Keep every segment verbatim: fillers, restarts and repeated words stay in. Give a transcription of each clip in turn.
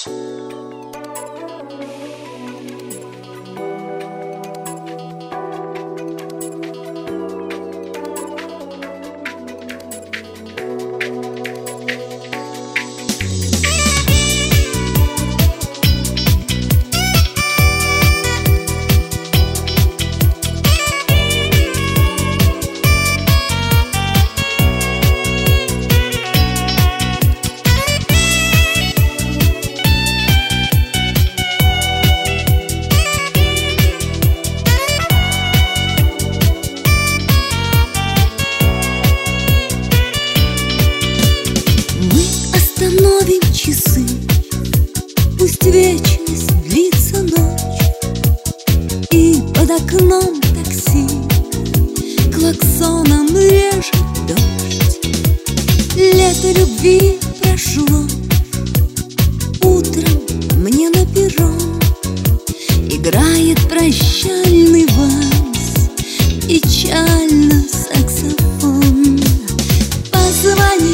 Остановим часы, пусть вечность длится ночь, и под окном такси клаксоном режет дождь. Лето любви прошло, утром мне на перрон играет прощальный вальс, печально саксофон. Позвони,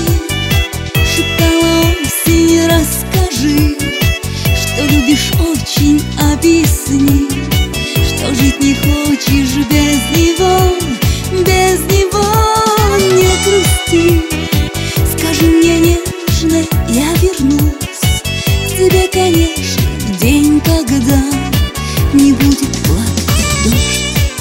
расскажи, что любишь очень, объясни, что жить не хочешь без него, без него. Не грусти, скажи мне нежно, я вернусь к тебе, конечно, в день, когда не будет плакать дождь.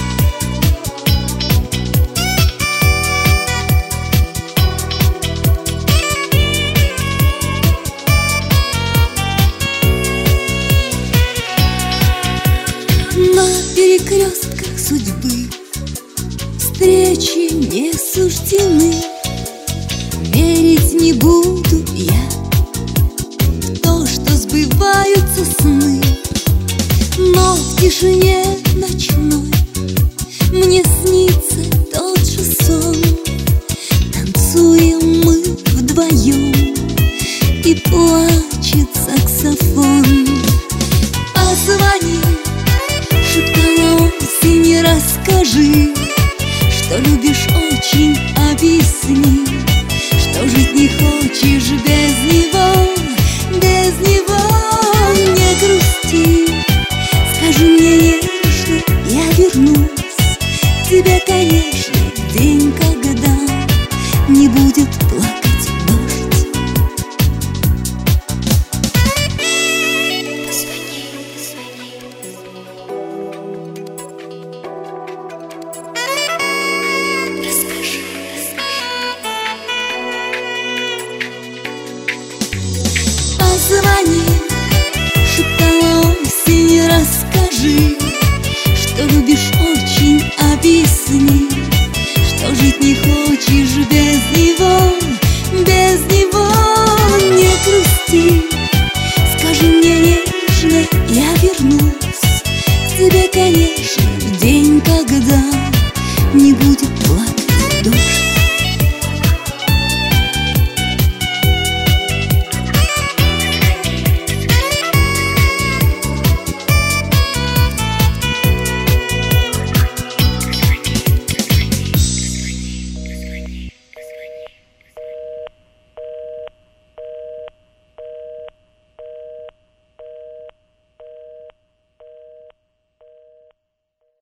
На перекрестках судьбы встречи не суждены. Верить не буду я в то, что сбываются сны, но в тишине ночной мне снится тот же сон. Танцуем мы вдвоем, и плачет саксофон. Позвони, шептала осень, расскажи, что любишь очень, объясни, что жить не хочешь без него, без него. Не грусти, скажи мне нежно, я вернусь к тебе, конечно, в день, когда не будет плакать дождь. Позвони, позвони. Позвони, шептала осень, расскажи, что любишь очень, объясни, что жить не хочешь без него, без него. Не грусти, скажи мне нежно, я вернусь к тебе, конечно, в день, когда не будет плакать дождь.